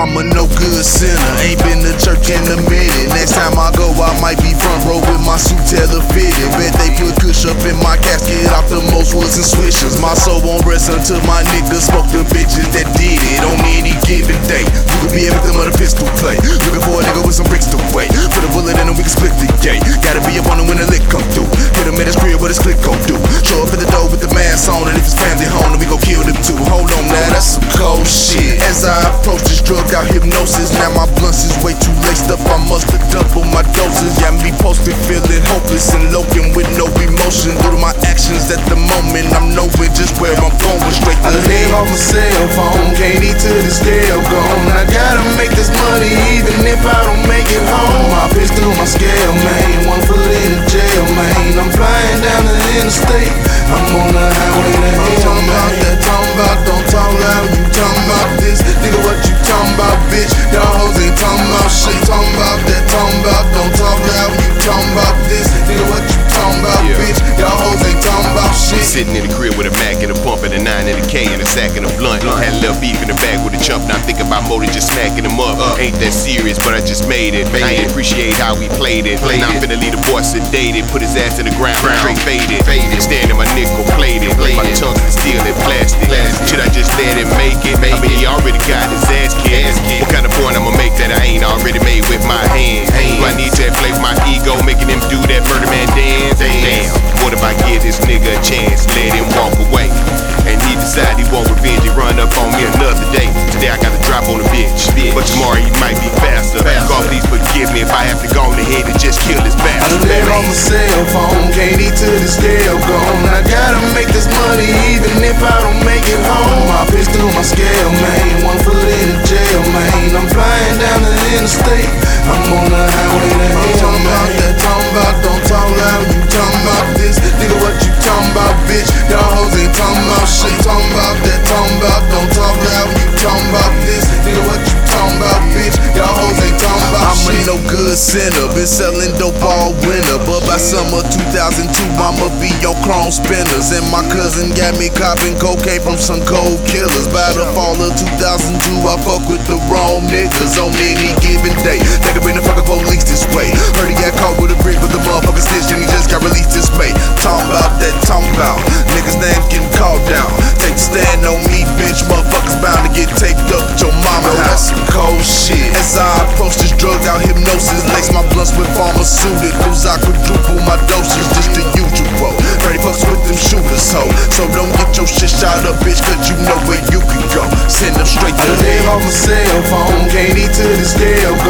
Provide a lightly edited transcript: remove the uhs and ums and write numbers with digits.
I'm a no good sinner. Ain't been to church in a minute. Next time I go, I might be front row with my suit tailor fitted. Bet they put kush up in my casket off the most woods and swishers. My soul won't rest until my niggas smoke the bitches that did it on any given day. You could be a victim of the pistol play. Looking for a nigga with some bricks to weigh. Put a bullet in him, we can split the gate. Gotta be up on him when the lick come through. Hit him at his crib, what his click gon' do. Show up at the door with the mask on, and if his family home, then we gon' kill them too. Hold on now, that's some cold shit. As I approach this drug out hypnosis, now my blunts is way too laced up. I must have doubled my doses. Got me posted, feeling hopeless and loking with no emotion. Due to my actions at the moment, I'm knowing just where I'm going, straight to hell. I live on my cell phone, can't eat till the scale gone. I gotta make this money even if I don't make it home. My pistol, my scale, man, 1 foot in the jail, man. I'm flying down the interstate, I'm on the highway to hell. Talking about that, talking about, don't talk loud. You talking about this, nigga, what you talking about, bitch? Y'all hoes ain't talking about shit. Talking about that, talking about, don't talk loud. You talking about this, nigga, what you talking about, bitch? Y'all hoes ain't talking about shit. Sitting in the crib with a Mac and a pump and a 9 and a K and a sack and a blunt. Had a little beef in the bag with a chump. Now I'm thinking about more than just smacking him up. Ain't that serious, but I just made it. I ain't appreciate how we played it. Now I'm finna leave the boy sedated, put his ass in the ground, straight faded. Standing my nickel plated, my tongue is steel and plastic. Should I just let him make it? I mean, he already got his ass kicked. What kind of point I'ma make that I ain't already made with my hands? Do I need to inflate my ego, making him do that murder man dance? Damn, what if I give this nigga a chance, let him walk away? And he decide he want revenge, he run up on me another day. Today I gotta drop on a bitch, but tomorrow he might be faster. God please forgive me if I have to go on ahead and just kill this bastard. I live on my cell phone, can't eat till the scale gone. I gotta make this money even if I don't make it home. My pistol, my scale, man, 1 foot in the jail, man. I'm flying down the interstate, I'm on the highway to hell. Talking about that, talking about, don't talk loud. You talking about this, nigga, what you talking about, bitch? Y'all hoes ain't talking about shit. Talking about that, talking about, don't talk loud. You talking about this, nigga, what you talking about, bitch? Y'all hoes ain't talking about shit. I'm a no good sinner, been selling dope all winter, but by summer 2002, I'ma be on chrome spinners. And my cousin got me copping cocaine from some cold killers. By the fall of 2002, I fuck with the wrong niggas on any given day. They could bring the fucking police this way. Heard he got caught with a brick, but the motherfucker snitched and he just got released this May. Talking about that, talking about niggas' names getting called down. Take a stand on me, bitch. Motherfuckers bound to get taped up at your mama house. Some cold shit. As I approach this drug out hypnosis, lace my blunts with pharmaceuticals. I quadruple my doses, just the usual. 30 fucks with them shooters, so don't get your shit shot up, bitch, cause you know where you can go. Send them straight to hell. I live on my cell phone, can't eat till the scale go.